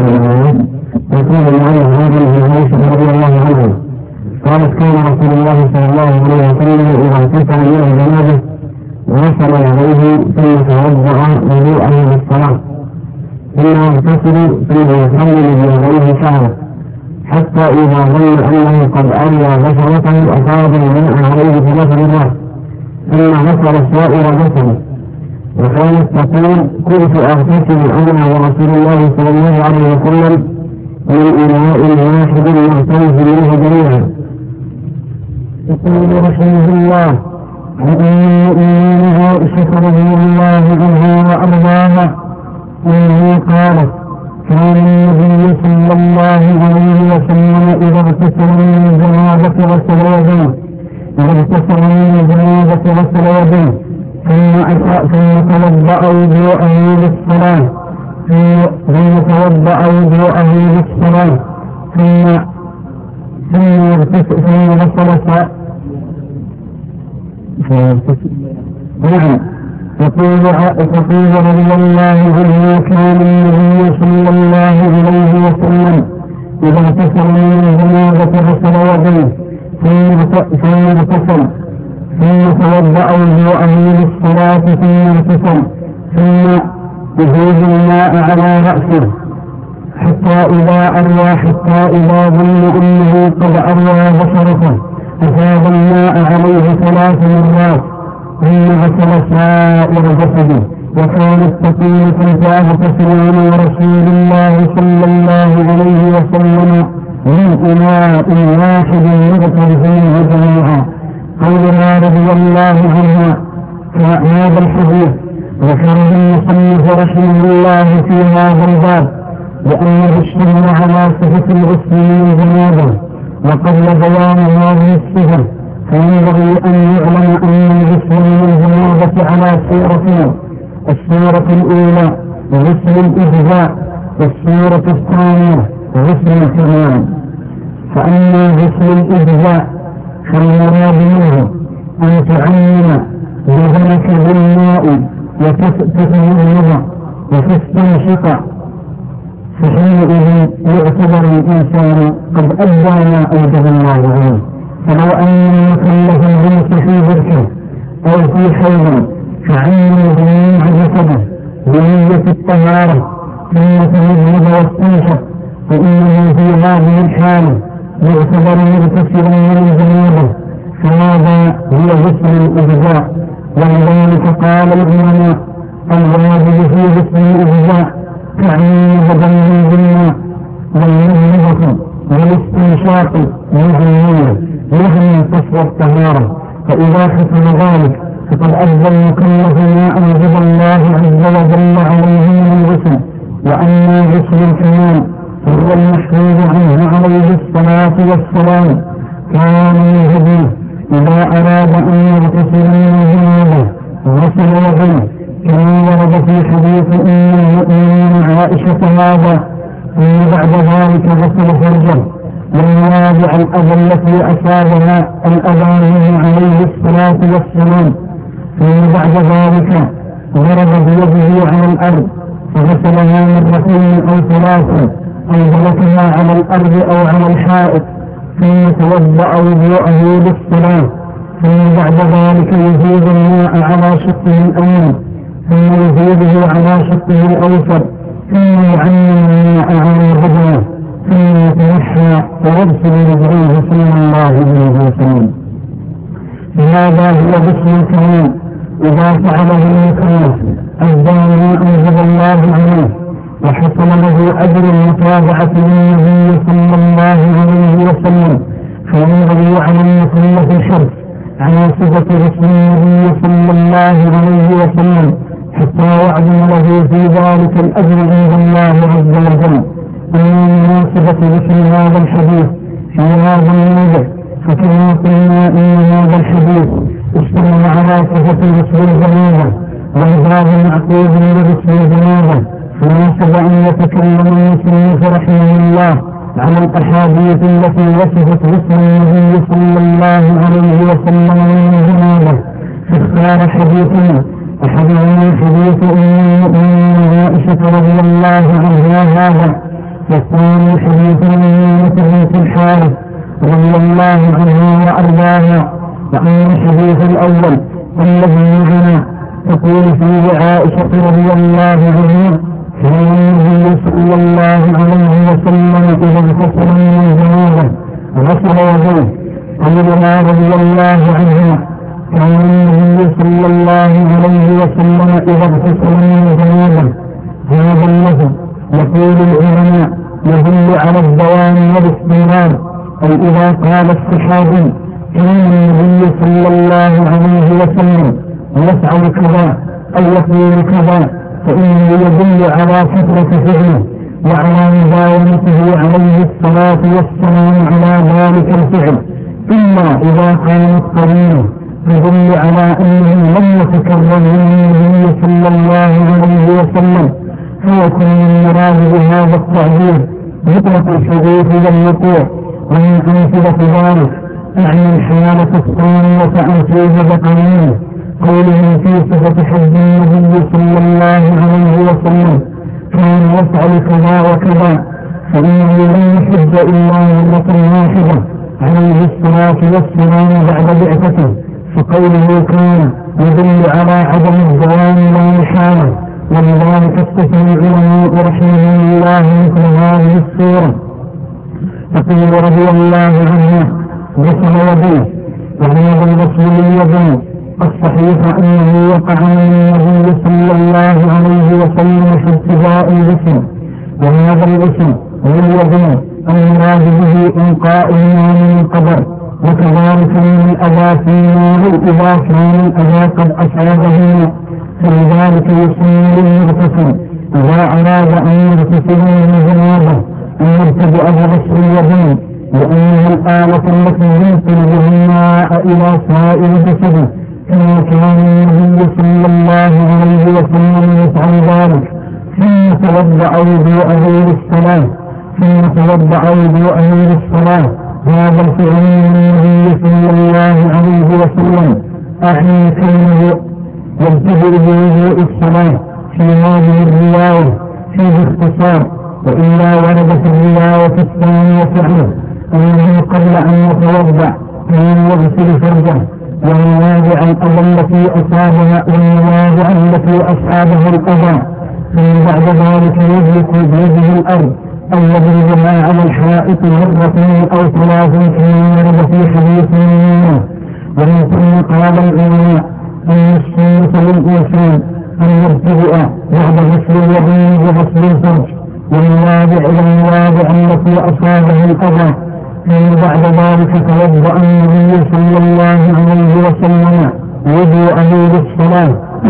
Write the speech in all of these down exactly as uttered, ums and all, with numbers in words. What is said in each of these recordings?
يقول المؤلف هذا عائشة رضي الله عنها قالت كان رسول الله صلى الله عليه وسلم إذا اغتسل من الجنابة وصل عليه ثم توضأ وضوءه للصلاة ثم يغتسل ثم يخلل بيديه شعره حتى إذا ظن أنه قد أروى بشرته أصاب الماء عليه ثلاث مرات ثم غسل سائر جسده. وكانت تقول كنت أغتسل أنا ورسول الله صلى الله عليه وسلم من إناء واحد نغتسل منه جميعا. يقول رحمه الله عن أم عائشة رضي الله عنها وأرضاها أنه قالت كان النبي صلى الله عليه وسلم إذا اغتسل من الجنابة غسل يديه إذا اغتسل من الجنابة غسل يديه ثم توضأ وضوءه للصلاة ثم توضأ وضوءه للصلاة ثم ثم يغتسل ثم غسل نعم. يقول تقول رضي الله عنه كان النبي صلى الله عليه وسلم إذا اغتسل من الجنابة غسل يديه ثم اغتسل ثم توضأ وضوءه للصلاة ثم اغتسل ثم يهيج الماء على رأسه حتى إذا أروى حتى إذا ظن أنه قد أروى بشرته أفاض الماء عليه ثلاث مرات ثم غسل سائر جسده. وكانت تقول كنت أغتسل أنا ورسول الله صلى الله عليه وسلم من إناء واحد مغتسلين جميعا. قولها رضي الله عنها هذا الحديث ذكره المصنف رحمه الله في هذا الباب لأنه اشتمل على صفة الغسل من الجنابة وقبل بيان هذه الصفة فينبغي أن يعلم أن الغسل من الجنابة على صورتين: الصورة الأولى غسل الإجزاء والصورة الثانية غسل الكمال. فأما غسل الإجزاء فالمراد منه أن تعمم بدنك بالماء وتتمضمض وتستنشق فحينئذ يعتبر الإنسان قد أدى ما أوجب الله عنه. فلو أن المكلف الجنس في بركة أو في حيض فعمم جميع جسده بنية الطهارة ثم تمضمض واستنشق فإنه في هذه الحالة يعتبر مغتسلا من الجنابة فهذا هو غسل الإجزاء. ولذلك قال العلماء الواجب في غسل الإجزاء تعميم بدنه بالماء والمضمضة والاستنشاق مهمية مهم قصر الطهارة. فإذا حصل ذلك فقد أدى المكلف ما أوجب الله عز وجل عليه من الغسل. وأما غسل الكمال فهو المحفوظ عنه عليه الصلاة والسلام كان يهديه إذا أراد أن يغتسل من الجنابة غسل يديه كما ورد في حديث أم المؤمنين عائشة هذا، ثم بعد ذلك غسل فرجه والمواضع الأذى التي أصابها الأذى عليه الصلاة والسلام، ثم بعد ذلك ضرب بيده على الأرض فغسلها مرتين أو ثلاثا أو ضربها على الأرض أو على الحائط ثم توضأ وضوءه للصلاة. ثم بعد ذلك يزيد الماء على شقه الأيمن ثم يزيده على شقه الأيسر ثم يعمم الماء على بدنه ثم يتنحى ويغسل رجليه صلى الله عليه وسلم. فهذا هو غسل الكمال إذا فعله المكلف أدى ما أوجب الله عليه وحصل له أجر المتابعة للنبي صلى الله عليه وسلم. فينبغي على المكلف الحرص على صفة غسل النبي صلى الله عليه وسلم حتى يعظم له في ذلك الأجر عند الله عز وجل. أما مناسبة غسل هذا الحديث في هذا الموضع فكما قلنا إن هذا الحديث اشتمل على صفة غسل الجنابة والباب معقود لغسل الجنابة، فناسب أن يتكلم المصنف رحمه الله على الأحاديث التي وصفت غسل النبي صلى الله عليه وسلم من الجنابة، فاختار حديثنا أحدهما حديث أم المؤمنين عائشة رضي الله عنها هذا يكون حديث الميمونة بنت الحارث رضي الله عنها وأرضاها. وأما الحديث الأول الذي معنا تقول فيه عائشة رضي الله عنها: كان النبي صلى الله عليه وسلم إذا اغتسل من الجنابة غسل يديه. قولها رضي الله عنها: كان النبي صلى الله عليه وسلم إذا اغتسل من الجنابة. هذا اللفظ يقول العلماء يدل على الدوام والاستمرار، أي إذا قال الصحابي كان النبي صلى الله عليه وسلم يفعل كذا أو يقول كذا فإنه يدل على كثرة فعله وعلى مداومته عليه الصلاة والسلام على ذلك الفعل، إلا إذا كانت قرينة تدل على أنه لم يتكرر من النبي صلى الله عليه وسلم، فيكون المراد بهذا التعبير مطلق الحديث والوقوع. ومن أمثلة ذلك أعني الحالة الثانية أن توجد قرينة، قوله في صفة حج النبي صلى الله عليه وسلم: كان يفعل كذا وكذا، فإنه لم يحج إلا مرة واحدة عليه الصلاة والسلام بعد بعثته، فقوله كان يدل على عدم الدوام لا محالة. ولذلك استثنى العلماء رحمهم الله مثل هذه الصورة. تقول رضي الله عنها: غسل يديه. وهذا الغسل لليدين الصحيح أنه وقع من النبي صلى الله عليه وسلم في ابتداء الغسل، وهذا الغسل لليدين المراد به إنقاء الماء من القبر، وكذلك من الأذى في النار إذا كان الأذى قد أصابه، فلذلك يسمى للمغتسل إذا أراد أن يغتسل من الجنابة أن يبتدأ بغسل اليدين، لأنها الآلة التي ينقل بها الماء إلى سائر جسده، كما كان النبي صلى الله عليه وسلم يفعل ذلك. ثم توضأ وضوءه للصلاة ثم توضأ وضوءه للصلاة هذا الفعل من النبي صلى الله عليه وسلم أعني كونه يبتدئ بوضوء الصلاة في هذه الرواية فيه اختصار، وإلا ورد في الرواية الثانية فعله أنه قبل أن يتوضأ كان يغسل فرجه والمواضع الأذى التي أصابها والمواضع التي أصابها الأذى، ثم بعد ذلك يدلك بيده الأرض أو يضربها على الحائط مرتين أو ثلاثا كما ورد في حديث الميمونة. ومن ثم قال العلماء أن السنة للإنسان أن يبتدئ بعد غسل اليدين بغسل الفرج والمواضع إلى المواضع التي أصابها الأذى، ثم بعد ذلك توضأ النبي صلى الله عليه وسلم وضوءه للصلاة.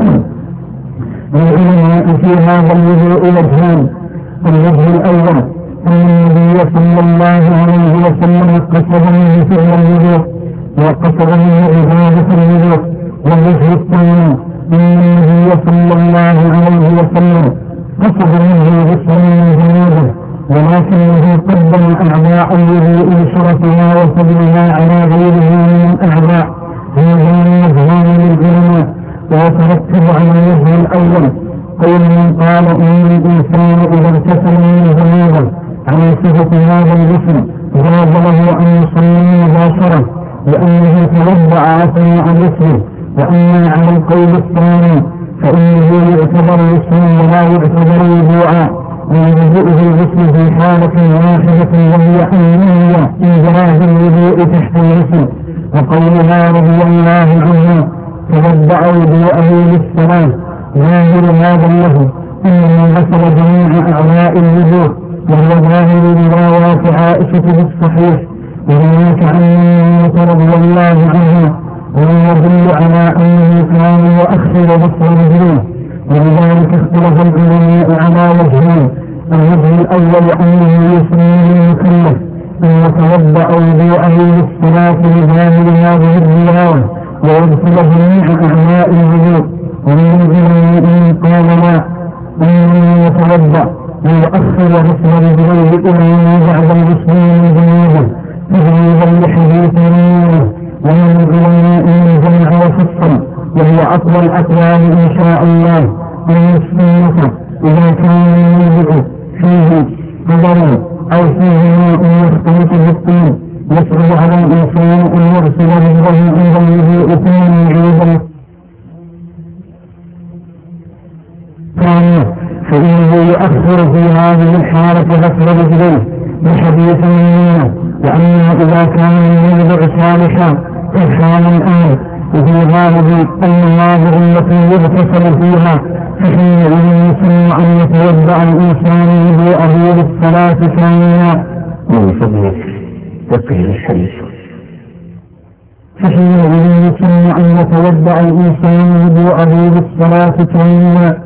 للعلماء في هذا الوضوء وجهان: الوجه الأول أن النبي صلى الله عليه وسلم قصد منه فعل الوضوء وقصد منه عبادة الوضوء. والوجه الثاني أن النبي صلى الله عليه وسلم قصد منه غسل من الجنابة، ولكنه قدم أعضاء الوضوء لشرفها وفضلها على غيره من الأعضاء. هذان وجهان للعلماء. ويترتب على الوجه الأول قول من قال إن الإنسان إذا اغتسل من الجنابة على صفة هذا الغسل جاز له أن يصلي مباشرة لأنه توضأ أثناء غسله. وأما على القول الثاني فإنه يعتبر غسلا ولا يعتبر وضوءا، ويجزئه الغسل في حالة واحدة وهي أن ينوي انجراف الوضوء تحت الغسل. وقولها رضي الله عنها: توضأ وضوءه للصلاة، ظاهر هذا اللفظ أنه غسل جميع أعضاء الوضوء، وهو ظاهر روايات عائشة بالصحيح. وهناك عن أمه رضي الله عنها وهو يدل على أنه كان يؤخر غسل رجليه. ولذلك اختلف العلماء على وجهين: الوجه الأول أنه يسمى للمكلف أن يتوضأ وضوءه للصلاة لظاهر هذه الرواية ويغسل جميع أعضاء الوضوء. ومن العلماء من قال لا، إنه يتوضأ ويؤخر غسل رجليه إلى ما بعد الغسل من الجنابة تجويزا لحديث الميمونة. ومن العلماء من جمع وفصل، وهي أطول الأقوال إن شاء الله، أن السنة إذا كان الموضع فيه قدر طهارة غسل رجليه بحديث منه. وأما إذا كان الموضع صالحا كحال الآن وفي غالب المناظر التي يغتسل فيها فحينئذ يسمى أن يتوضأ الإنسان وضوءه للصلاة ثانيا. من فضلك تقي الحديث. فحينئذ يسمى أن يتوضأ الإنسان وضوءه للصلاة ثانيا.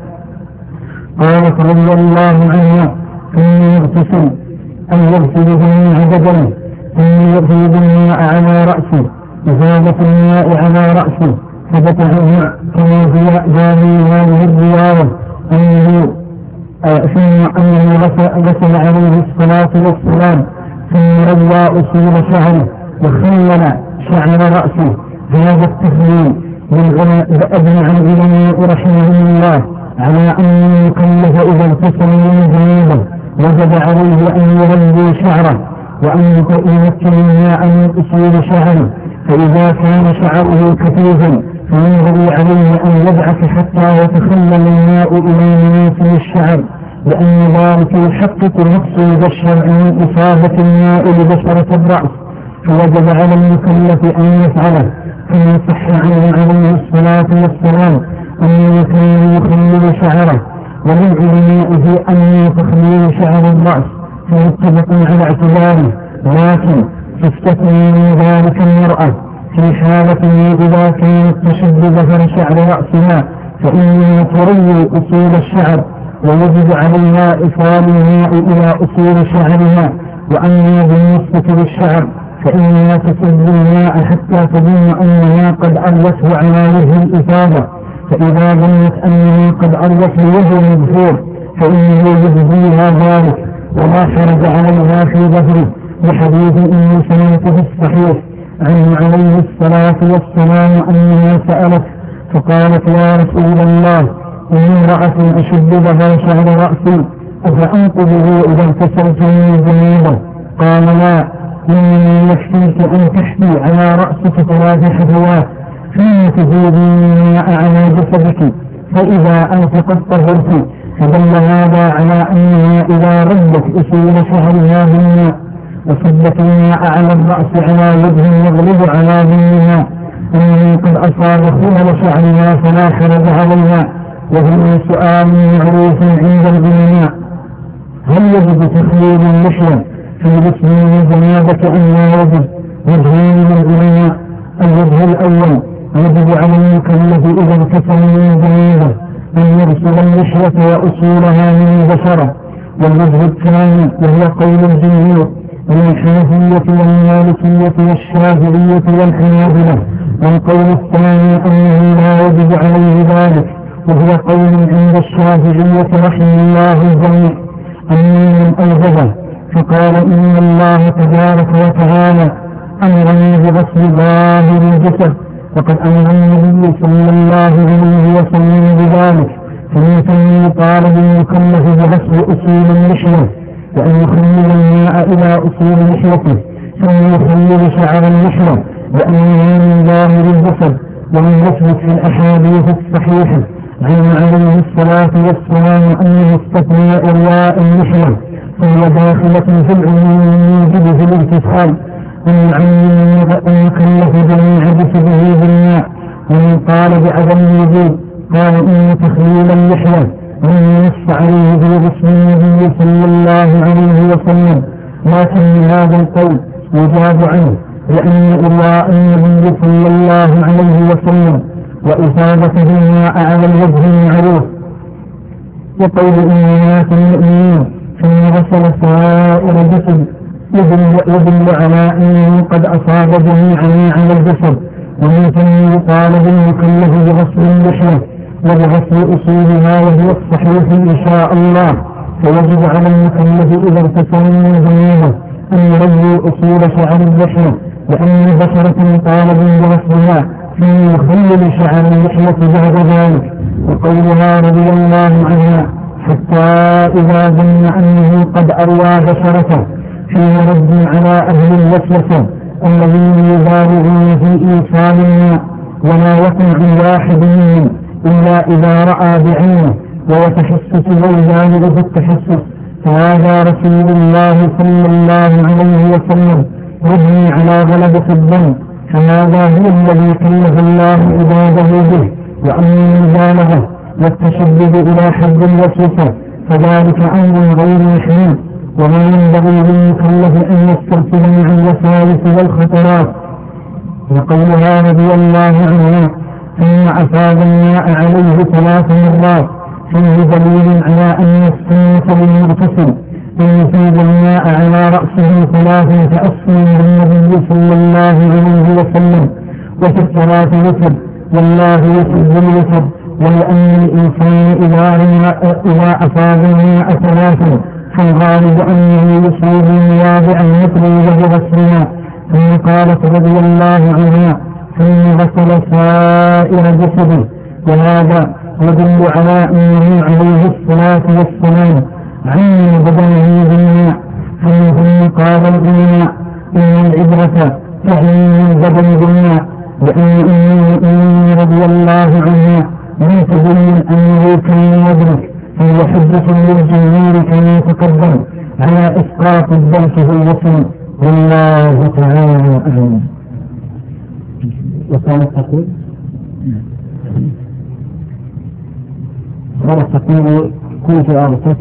قالت رضي الله عنها ثم يغتسل أن يغسل جميع بدنه ثم يفيض الماء على رأسه إزالة الماء على رأسه ثبت عنه كما في جامع هذه الرواية أنه ثم أنه غسل عليه الصلاة والسلام ثم روى أصول شعره وخلل شعر رأسه. هذا التخليل أجمع العلماء رحمهم الله على أن المكلف إذا اغتسل من جنابه وجب عليه أن يغلي شعره وأن يمكن الماء من أصول شعره. فإذا كان شعره كثيفا فينبغي عليه أن يدعك حتى يتخلل الماء إلى مناسب الشعر، لأن ذلك يحقق مقصود الشرع من إصابة الماء لبشرة الرأس، فوجب على المكلف أن يفعله. كما صح عنه عليه الصلاة والسلام أنه كان يخلل شعره. وللعلماء في أن تخليل شعر الرأس فمتفق على اعتباره، لكن تستثني من ذلك المرأة في حالة إذا كانت تشد ظهر شعر رأسها فإنها تروي أصول الشعر ويجب عليها إيصال الماء إلى أصول شعرها. وأما بالنسبة للشعر فإنها تسد الماء حتى تظن أنها قد أروته على وجه الإفاضة، فإذا ظنت أنها قد أروت لوجه المذكور فإنه يجزيها ذلك ولا حرج عليها في ظهره، لحديث أم سلمة في الصحيح عنه عليه الصلاة والسلام أنها سألت فقالت يا رسول الله إن امرأة أشد ظهر شعر رأسي أفأنقذه إذا اغتسلت من جنابه؟ قال لا، إنما يكفيك أن تحفي على رأسك ثلاث حفوات ثم تزيدين الماء على جسدك فإذا أنفقت طهرت. فدل هذا على أنها إذا ردت أصول شعرها بالماء وصبت الماء على الرأس على وجه يغلب على ظنها أنه قد أصاب خلل شعرها فلا حرج عليها. وهو سؤال معروف عند العلماء: هل يجب تخليل اللحية في جسم الجنابة أم لا يجب؟ وجهان للعلماء: الوجه الأول يجب على المكلف إذا اغتسل من جنابه أن يغسل اللحية وأصولها من البشرة. والوجه الثاني وهي قول الجمهور من الحنفية والمالكية والشافعية والحنابلة، والقول الثاني أنه لا يجب عليه ذلك، وهو قول عند الشافعية رحمه الله الجميع. أما من أوجبه فقال إن الله تبارك وتعالى أمرني بغسل ظاهر الجسد، وقد أمر النبي صلى الله عليه وسلم بذلك، فمن قال بالمكلف بغسل أصول اللحية وأن يخلل الماء إلى أصول لحيته ثم يخلل شعر اللحية لأنه من ظاهر الجسد. ومن يثبت في الأحاديث الصحيحة عنه عليه الصلاة والسلام أنه استثنى إرواء اللحية فهي داخلة في العموم الموجب في الاغتسال أن يعلم المكلف جميع جسده بالماء. ومن قال بعدم الوجود قال إن تخليل اللحية لم ينص عليه في غسل النبي صلى الله عليه وسلم، لكن هذا القول يجاب عنه لأن إرواء النبي صلى الله عليه وسلم وإفادته الماء على الوجه المعروف، وقول أمهات المؤمنين ثم غسل سائر الجسد يدل على أنه قد أصاب جميع ما على الجسد. ومن ثم يقال بالمكلف بغسل اللحية وبغسل أصولها وهو الصحيح إن شاء الله. فيجب على المكلف إذا اغتسل من جنابه أن يروي أصول شعر اللحية لأن بشرة طالب بغسلها ثم يخلل شعر اللحية بعد ذلك. وقولها رضي الله عنها حتى إذا ظن أنه قد أروى بشرته فيه رد على أهل الوسوسة الذين يبالغون في إيصال الماء، ولا يكن عن واحد منهم إلا إذا رأى بعينه ويتحسس ويبالغ في التحسس فهذا رسول الله صلى الله عليه وسلم يبني على غلبة الظن، فهذا هو الذي كلف الله عباده به، وأما المبالغة والتشدد إلى حد الوسوسة فذلك أمر غير محمود، وما ينبغي للمكلف أن يسترسل مع الوساوس والخطرات. وقولها رضي الله عنها ثم أفاض الماء عليه ثلاث مرات فيه دليل على أن السنة للمغتسل أن يفيض الماء على رأسه ثلاثا تأسيا بالنبي صلى الله عليه وسلم، وفي الصلاة وتر والله يحب الوتر، ولأن الإنسان إذا إذا أفاض الماء ثلاثا فالغالب أنه يصيب المواضع المطلوبة غسلها. ثم قالت رضي الله عنها ثم غسل سائر جسده، وهذا يدل على أنه عليه الصلاة والسلام عين بدنه بالماء. ثم قال العلماء إن العبرة تعين البدن بالماء، لأن أم المؤمنين رضي الله عنها من تبين أنه كان يدرك فهو حجة للجمهور كما تقدم على إسقاط الدلك في الوصل. والله تعالى أعلم. وكانت تقول ورثتني كنت أرسل